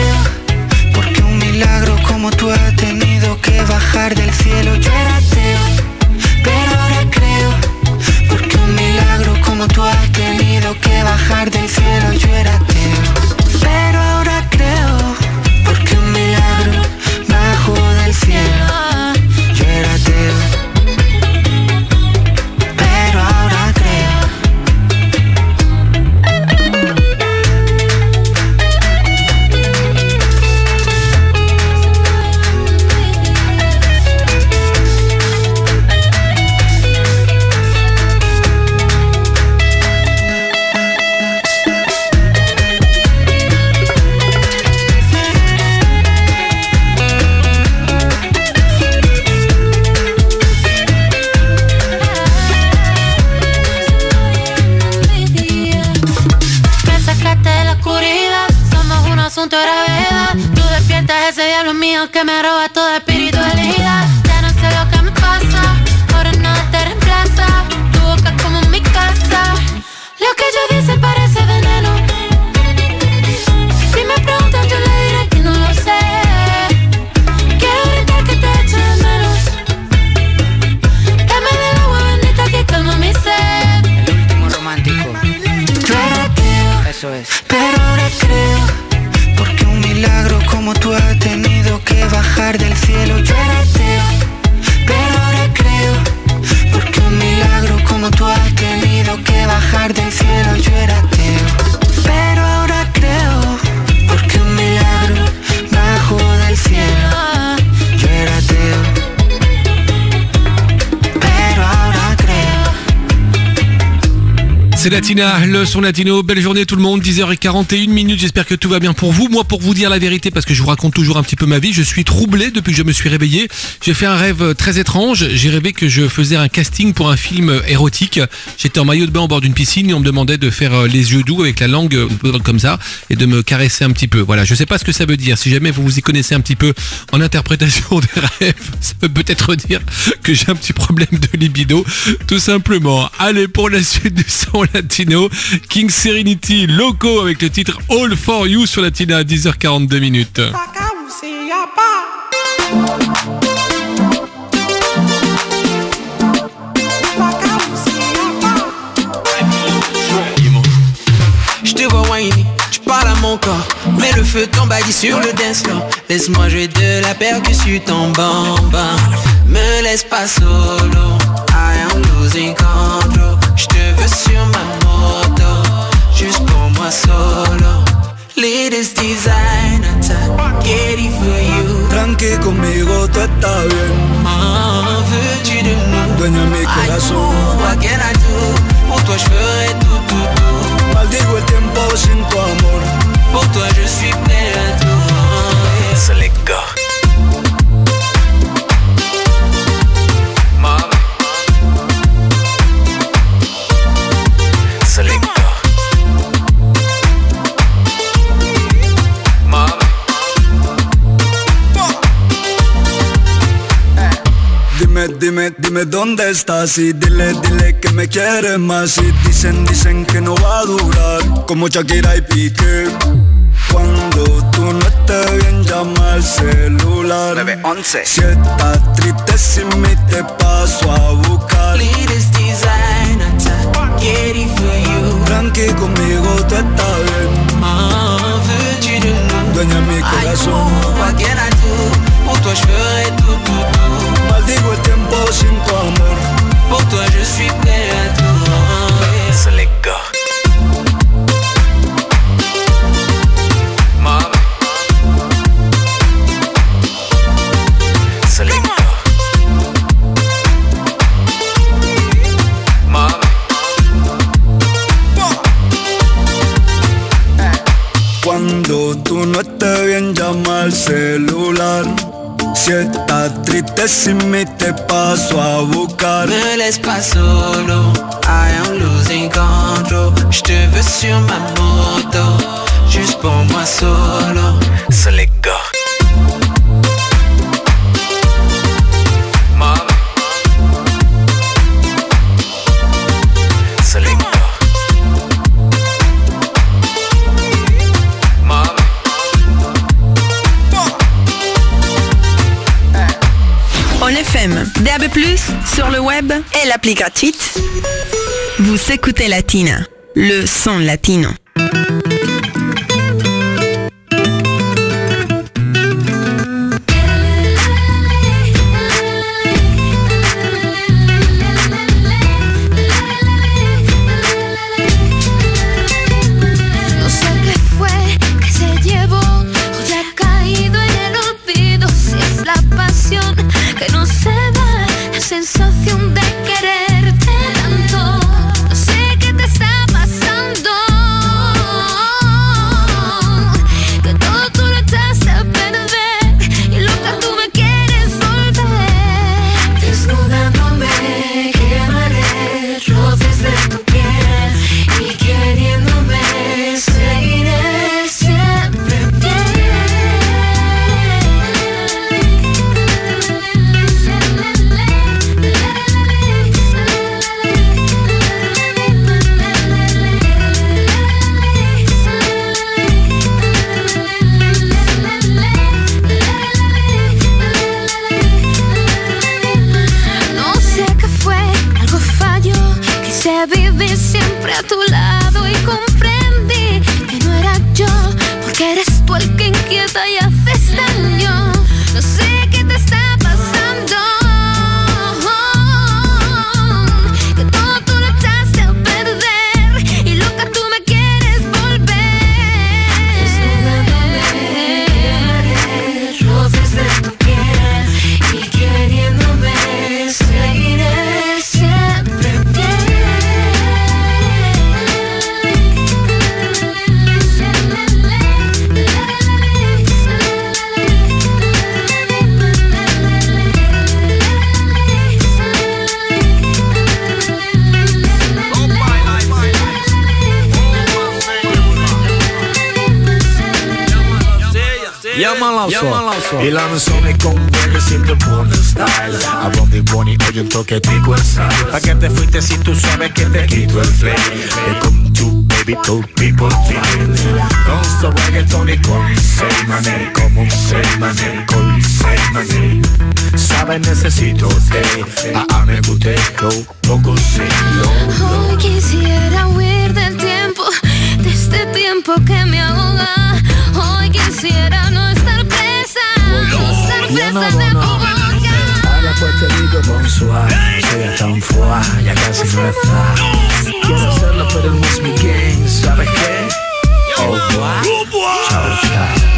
gravedad. Tú despiertas ese diablo mío que me roba toda espiritualidad. Ya no sé lo que me pasa, ahora nada te reemplaza. Tu boca es como mi casa, lo que yo dice parece veneno. Si me preguntan yo le diré que no lo sé. Quiero gritar que te echo de menos. Dame del agua bendita que calma mi sed. El último romántico. Eso es. Pero ahora creo, porque un milagro como tú ha tenido que bajar del cielo. Yo era ateo, pero ahora creo, porque un milagro como tú has tenido que bajar del cielo. Yo era ateo, pero ahora creo, porque un milagro bajó del cielo. Yo era ateo, pero ahora creo. C'est Latina, le son latino. Belle journée tout le monde, dix heures quarante et une minutes. J'espère que tout va bien pour vous. Moi, pour vous dire la vérité, parce que je vous raconte toujours un petit peu ma vie, je suis troublé depuis que je me suis réveillé. J'ai fait un rêve très étrange. J'ai rêvé que je faisais un casting pour un film érotique. J'étais en maillot de bain au bord d'une piscine et on me demandait de faire les yeux doux avec la langue comme ça et de me caresser un petit peu. Voilà, je sais pas ce que ça veut dire. Si jamais vous vous y connaissez un petit peu en interprétation des rêves, ça peut peut-être dire que j'ai un petit problème de libido, tout simplement. Allez, pour la suite du son latino, King Serenity, Loco avec le titre All For You sur Latina à dix heures quarante-deux minutes. Je te vois whiny, tu parles à mon corps, mets le feu t'emballe sur le dance floor. Laisse-moi jouer de la percussion en bamba. Me laisse pas solo, I am losing control. Je te veux sur ma moto, juste pour moi solo. Latest design attack, get it for you. Tranqui conmigo tú estás bien. Ah, veux-tu de nous? Dueña mi corazón. What can I do? Pour toi je ferai tout, tout, tout. Maldigo el tiempo sin tu amor. Pour toi je suis prêt à tout. So let go. So let go. Dime, dime, dime dónde estás y dile, dile que me quieres más. Y dicen, dicen que no va a durar, como Shakira y Piqué. Cuando tú no estés bien, llama al celular. nueve once. Si estás triste sin mí, te paso a buscar. Latest design attack, get it for you. Tranqui conmigo tú estás bien. Ah, veux-tu de nous? Dueña mi corazón. What can I do? Pour toi je ferai tout, tout, tout. Maldigo el tiempo sin tu amor. Pour toi je suis prêt à tout. So let go. So let go. Cuando tú no estés bien, llama al celular. Si estás triste sin mí, te paso a buscar. Me laisse pas solo, I am losing control. Je te veux sur ma moto, juste pour moi solo. So let go. So let go. En F M, D A B plus, sur le web et l'appli gratuite. Vous écoutez Latina, le son latino. No sé qué fue que se llevó o ya ha caído en el olvido. Si es la pasión que no se va, la sensación de quererte tanto. No sé qué te está pasando. Llámala y la canzone con que siempre pone style. A Bobby Bonnie oye un toquetico esa. ¿Pa' qué te fuiste si tú sabes que te quito el flame? Come to baby to people feel. Con su reggaeton y con seis mané, como un seis mané, con seis mané. Sabes necesito de a a me guste lo poco sí. Hoy quisiera huir del tiempo, de este tiempo que me ahoga. Hoy quisiera no estar presa, no estar presa de tu boca. Ahora pues te digo bonsoir, no sea tan fuá, ya casi no está. Quiero hacerlo pero no es mi game, ¿sabes qué? Oh boy, chao chao.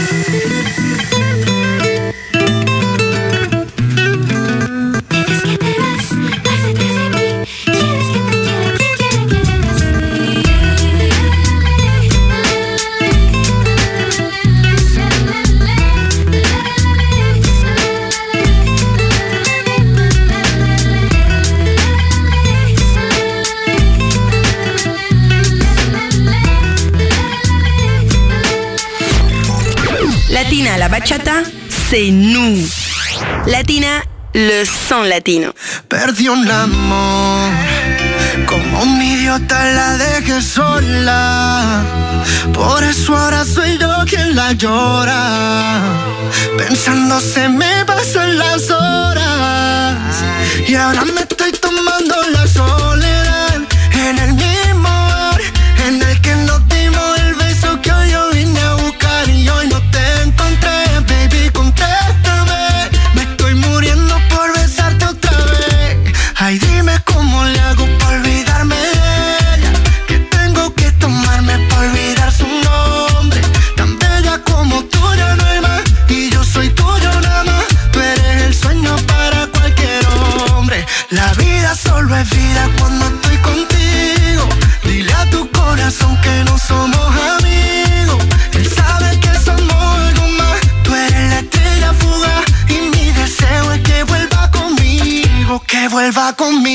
Latina, la bachata, c'est nous. Latina, le son latino. Perdí un amor, como un idiota la dejé sola. Por eso ahora soy yo quien la llora. Pensando se me pasan las horas. Y ahora me estoy tomando la soledad. En el mismo bar en el que nos dimos el beso que hoy yo vine a buscar. Y hoy no te encontré, baby, contéstame. Me estoy muriendo por besarte otra vez. Ay, dime cómo le hago para olvidarme de ella. Que tengo que tomarme para olvidar su nombre. Tan bella como tú ya no hay más. Y yo soy tuyo nada más. Tú eres el sueño para cualquier hombre. La vida solo es vida cuando estoy contigo. Dile a tu corazón que no somos amigos. Él sabe que somos algo más. Tú eres la estrella fugaz. Y mi deseo es que vuelva conmigo. Que vuelva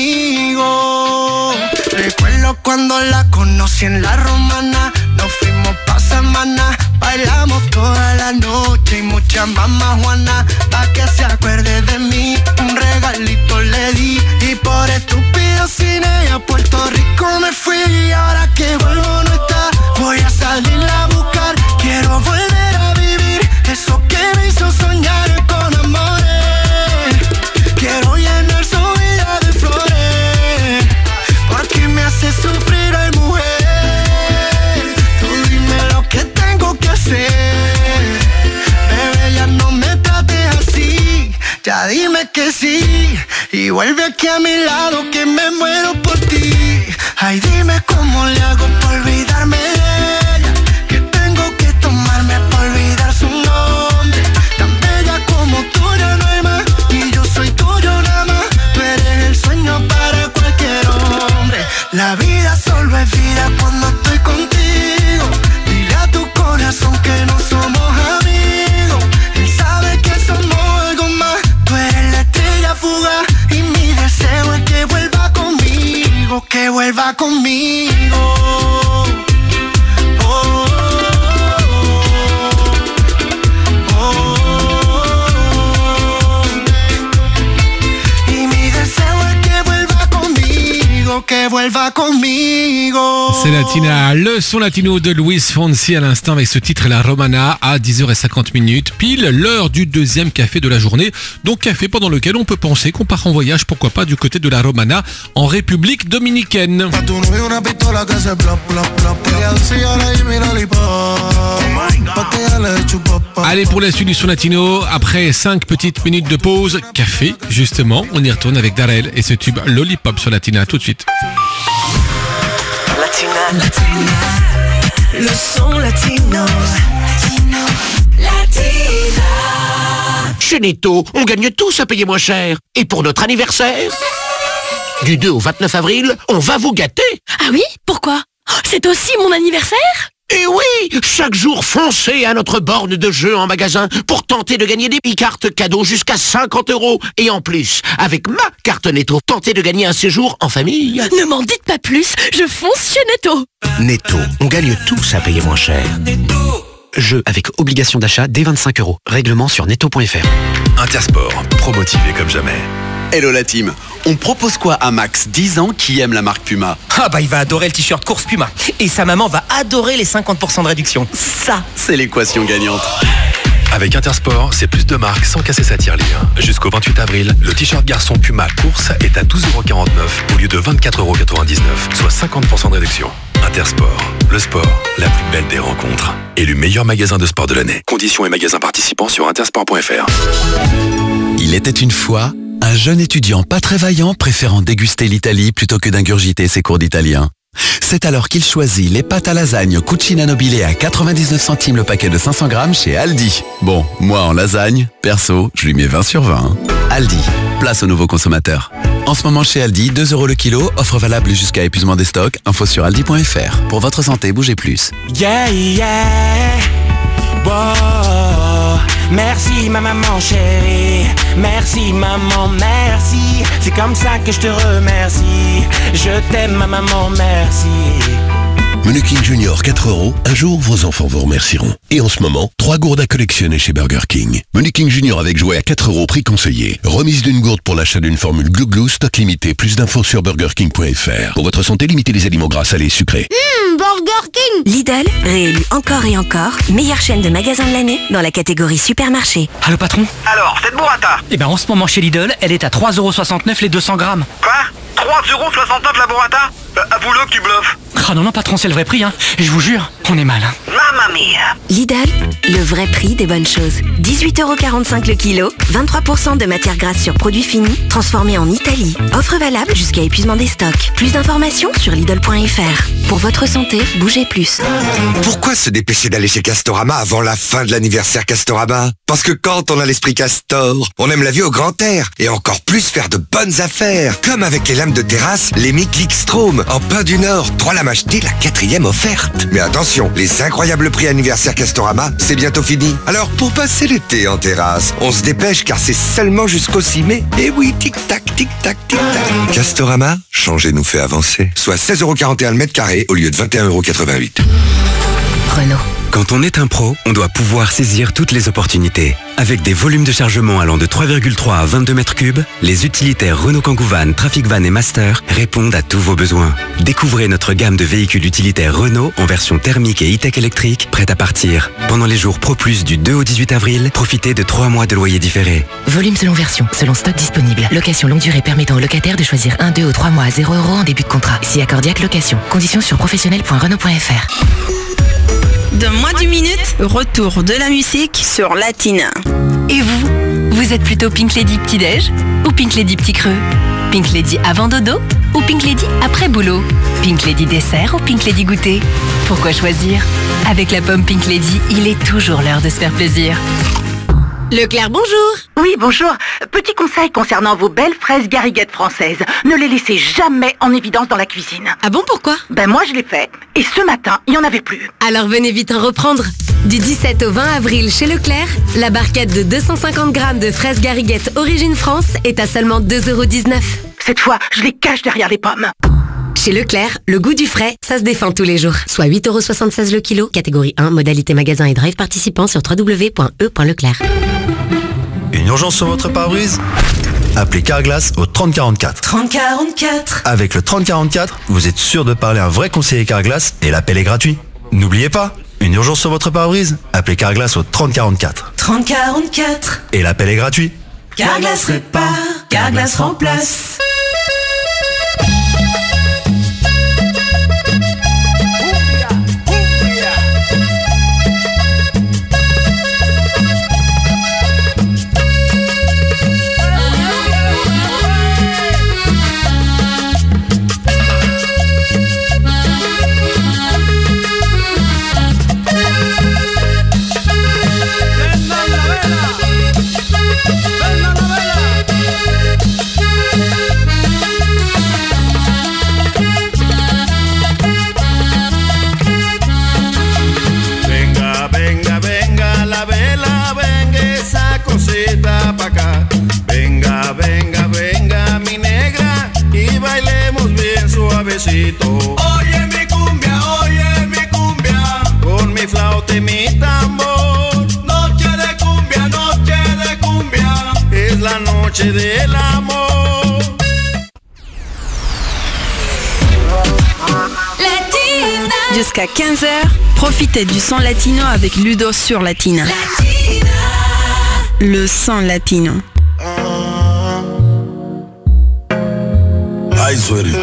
conmigo. Recuerdo cuando la conocí en la Romana. Nos fuimos pa' semana. Bailamos toda la noche y mucha mamá Juana. Pa' que se acuerde de mí, un regalito le di. Y por estúpido sin ella a Puerto Rico me fui. Y ahora que vuelvo no está, voy a salirla a buscar. Quiero volver a vivir eso que me hizo soñar con amores. Quiero llenar su vida de flores, porque me hace sufrir, ay mujer. Tú dime lo que tengo que hacer. Bebé, ya no me trates así. Ya dime que sí. Y vuelve aquí a mi lado que me muero por ti. Ay, dime cómo le hago para olvidarme de ella. Que tengo que tomarme para olvidar su nombre. Tan bella como tú ya no hay más. Y yo soy tuyo nada más. Tú eres el sueño para cualquier hombre. La vida solo es vida cuando estoy contigo. Dile a tu corazón que no somos amigos. Él sabe que somos algo más. Tú eres la estrella fugaz. Y mi deseo es que vuelva conmigo. Que vuelva conmigo. Oh, oh, oh, oh. Y mi deseo es que vuelva conmigo. Que vuelva conmigo. C'est Latina, le son latino de Luis Fonsi à l'instant avec ce titre La Romana à dix heures cinquante minutes, pile l'heure du deuxième café de la journée. Donc café pendant lequel on peut penser qu'on part en voyage, pourquoi pas du côté de la Romana en République dominicaine. Allez, pour la suite du son latino, après cinq petites minutes de pause, café justement, on y retourne avec Darrell et ce tube Lollipop sur Latina tout de suite. Latina, Latina, le son latino, latino, Latina. Chez Netto, on gagne tous à payer moins cher. Et pour notre anniversaire, du deux au vingt-neuf avril, on va vous gâter. Ah oui? Pourquoi? C'est aussi mon anniversaire? Et oui, chaque jour, foncez à notre borne de jeu en magasin pour tenter de gagner des e-cartes cadeaux jusqu'à cinquante euros. Et en plus, avec ma carte Netto, tentez de gagner un séjour en famille. Ne m'en dites pas plus, je fonce chez Netto. Netto, on gagne tous à payer moins cher. Jeu avec obligation d'achat dès vingt-cinq euros. Règlement sur netto point f r. Intersport, pro-motivé comme jamais. Hello la team, on propose quoi à Max, dix ans, qui aime la marque Puma? Ah bah il va adorer le t-shirt course Puma. Et sa maman va adorer les cinquante pour cent de réduction. Ça, c'est l'équation gagnante. Avec Intersport, c'est plus de marques sans casser sa tirelire. Jusqu'au vingt-huit avril, le t-shirt garçon Puma course est à douze euros quarante-neuf au lieu de vingt-quatre euros quatre-vingt-dix-neuf, soit cinquante pour cent de réduction. Intersport, le sport, la plus belle des rencontres. Élu meilleur magasin de sport de l'année. Conditions et magasins participants sur intersport point f r. Il était une fois un jeune étudiant pas très vaillant préférant déguster l'Italie plutôt que d'ingurgiter ses cours d'italien. C'est alors qu'il choisit les pâtes à lasagne Cucina Nobile à quatre-vingt-dix-neuf centimes le paquet de cinq cents grammes chez Aldi. Bon, moi en lasagne, perso, je lui mets vingt sur vingt. Aldi, place aux nouveaux consommateurs. En ce moment chez Aldi, deux euros le kilo, offre valable jusqu'à épuisement des stocks, info sur aldi point f r. Pour votre santé, bougez plus. Yeah, yeah, wow. Merci ma maman chérie, merci maman, merci. C'est comme ça que je te remercie. Je t'aime ma maman, merci. Menu King Junior quatre euros, un jour vos enfants vous remercieront. Et en ce moment, trois gourdes à collectionner chez Burger King. Menu King Junior avec jouet à quatre euros, prix conseillé. Remise d'une gourde pour l'achat d'une formule Glou Glou, stock limité. Plus d'infos sur burger king point f r. Pour votre santé, limitez les aliments gras, salés et sucrés. Mmh, Burger King. Lidl, réélu encore et encore, meilleure chaîne de magasins de l'année dans la catégorie supermarché. Allô patron? Alors, cette burrata? Eh ben en ce moment chez Lidl, elle est à trois euros soixante-neuf les deux cents grammes. Quoi? trois euros soixante-neuf la burrata? euh, À boulot que tu bluffes. Ah non non patron, c'est le vrai prix hein. Je vous jure, on est mal hein. Mamma mia. Lidl, le vrai prix des bonnes choses. dix-huit euros quarante-cinq le kilo, vingt-trois pour cent de matière grasse sur produits finis, transformés en Italie. Offre valable jusqu'à épuisement des stocks. Plus d'informations sur lidl point f r. Pour votre santé, bougez plus. Pourquoi se dépêcher d'aller chez Castorama avant la fin de l'anniversaire Castorama? Parce que quand on a l'esprit Castor, on aime la vie au grand air et encore plus faire de bonnes affaires. Comme avec les lames de terrasse, les Mickey Strom en pain du Nord. Trois lames achetées, la quatrième offerte. Mais attention, les incroyables prix anniversaire Castorama, c'est bientôt fini. Alors pour passer l'été en terrasse, on se dépêche car c'est seulement jusqu'au six mai. Et oui, tic-tac, tic-tac, tic-tac. Castorama, changer nous fait avancer. Soit seize euros quarante et un le mètre carré au lieu de vingt et un euros quatre-vingt-huit. Renault. Quand on est un pro, on doit pouvoir saisir toutes les opportunités. Avec des volumes de chargement allant de trois virgule trois à vingt-deux mètres cubes, les utilitaires Renault Kangoo Van, Trafic Van et Master répondent à tous vos besoins. Découvrez notre gamme de véhicules utilitaires Renault en version thermique et e-tech électrique, prête à partir. Pendant les jours Pro Plus du deux au dix-huit avril, profitez de trois mois de loyer différé. Volume selon version, selon stock disponible. Location longue durée permettant aux locataires de choisir un, deux ou trois mois à zéro euros en début de contrat. Si accordiaque location. Conditions sur professionnel point renault point f r. Dans moins d'une minute, retour de la musique sur Latina. Et vous, vous êtes plutôt Pink Lady petit-déj ou Pink Lady petit creux? Pink Lady avant dodo ou Pink Lady après boulot? Pink Lady dessert ou Pink Lady goûter? Pourquoi choisir? Avec la pomme Pink Lady, il est toujours l'heure de se faire plaisir. Leclerc, bonjour. Oui, bonjour. Petit conseil concernant vos belles fraises gariguettes françaises. Ne les laissez jamais en évidence dans la cuisine. Ah bon, pourquoi? Ben moi je l'ai fait. Et ce matin, il n'y en avait plus. Alors venez vite en reprendre. Du dix-sept au vingt avril chez Leclerc, la barquette de deux cent cinquante grammes de fraises gariguettes Origine France est à seulement deux euros dix-neuf. Cette fois, je les cache derrière les pommes. Chez Leclerc, le goût du frais, ça se défend tous les jours. Soit huit euros soixante-seize le kilo, catégorie un, modalité magasin et drive participant sur w w w point e point leclerc. Une urgence sur votre pare-brise? Appelez Carglass au trente quarante-quatre. trente quarante-quatre. Avec le trente quarante-quatre, vous êtes sûr de parler à un vrai conseiller Carglass et l'appel est gratuit. N'oubliez pas, une urgence sur votre pare-brise? Appelez Carglass au trente quarante-quatre. trente quarante-quatre. Et l'appel est gratuit. Carglass répare, Carglass remplace. Pa' acá. Venga, venga, venga, mi negra, y bailemos bien suavecito. Oye mi cumbia, oye mi cumbia, con mi flauta y mi tambor. noche del amor. Latina. Jusqu'à quinze heures, profitez du son latino avec Ludo sur Latina. Latina. Le son latino. Ay, sweetie.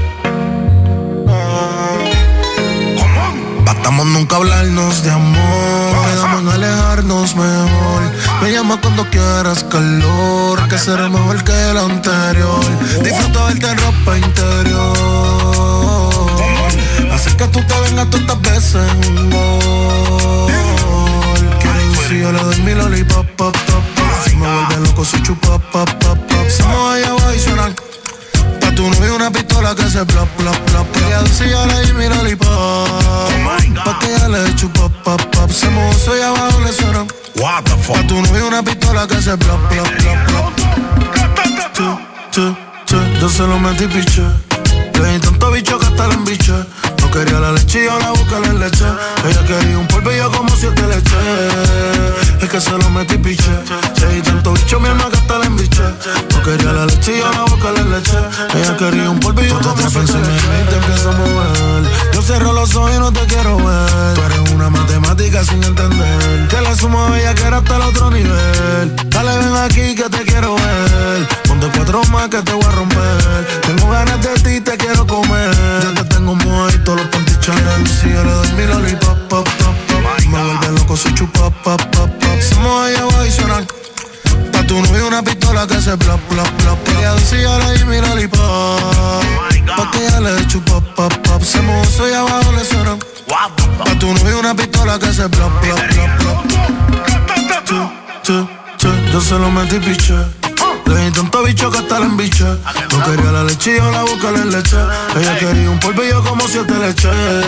Bastamos nunca hablarnos de amor, quedamos en alejarnos mejor. Me llama cuando quieras calor, que será mejor que el anterior. Disfruto verte en ropa interior, hacer que tú te vengas todas estas veces en un gol. Quiero si yo le doy mi lollipop, pop, pop, pop. Si me vuelve loco si chupa, pop, pop, pop. Somos allá abajo y suenan. Pa' tu novio una pistola que se plop, plop, plop. Ella dice yo le doy mi lollipop, pa' que ella le chupa, pop, pop. Se mozo y abajo le suenan. What the fuck? Pa' tu novio una pistola que se plop, plop, plop, plop. Chu, chu, chu. Yo se lo metí piché. Le di tanto bicho que hasta la embiché. No quería la leche y yo la busqué la leche. Ella quería un polvillo como siete leche. Es que se lo metí piché. Le di tanto bicho mi alma que hasta la embiché. No quería la leche y yo la busqué la leche. Ella quería un polvillo como siete leche. Y te empiezo a mover. Yo cierro los ojos y no te quiero ver. Tú eres una matemática sin entender. Que la suma bella que era hasta el otro nivel. Dale ven aquí que te quiero ver. Ponte cuatro más que te voy a romper. Tengo ganas de ti, te quiero comer. Ya te tengo mojito, los panty Chanel. Si yo le doy mi lollipop, pop, pop, pop. Me vuelve loco si chupa, pop, pop, pop. Somos allá abajo y suenan. Pa' tu novio una pistola que se plop, plop, plop. Ella dice yo le doy mi lollipop, pa' que ella le chupa, pop, pop. Se mozo y abajo le suenan. Pa' tu novio una pistola que se plop, plop, plop, plop. Chu, chu, chu. Yo se lo metí piché. Le di tanto bicho que hasta la embiché. No quería la leche y yo la busqué la leche. Ella quería un polvillo como siete leche.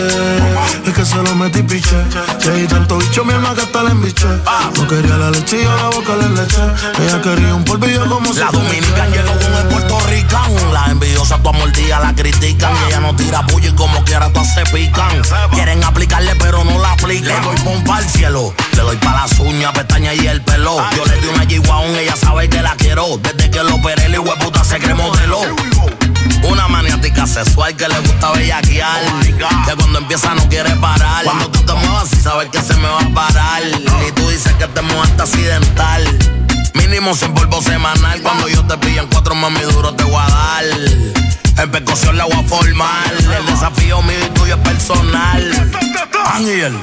Es que se lo metí piché. Le di tanto bicho mi alma que hasta la embiché. No quería la leche y yo la busqué la leche. Ella quería un polvillo como siete leche. La dominicana llegó con el puertorricano. Las envidiosas tu mordida la critican. Y ella no tira puño y como quiera todas se pican. Quieren aplicarle pero no la aplican. Le doy pompa al cielo. Le doy pa' las uñas, pestañas y el pelo. Yo le di una G-Wagon, ella sabe que la quiero. Desde que lo operé, el hueputa se cree modelo. Una maniática sexual que le gusta bellaquear. Que cuando empieza no quiere parar. Cuando tú te muevas y sabes que se me va a parar. Y tú dices que te muevaste accidental. Mínimo cien polvo semanal. Cuando yo te pillo en cuatro mami duro te voy a dar. En percusión la voy a formar. El desafío mío y tuyo es personal. Ángel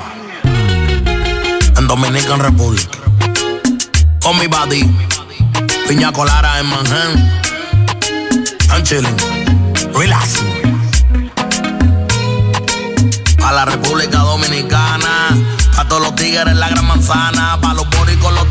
en Dominican Republic. Con mi body piña colada en Manhattan. I'm chilling, relaxing. A la República Dominicana, a todos los tigres en la gran manzana, pa' los boricos, los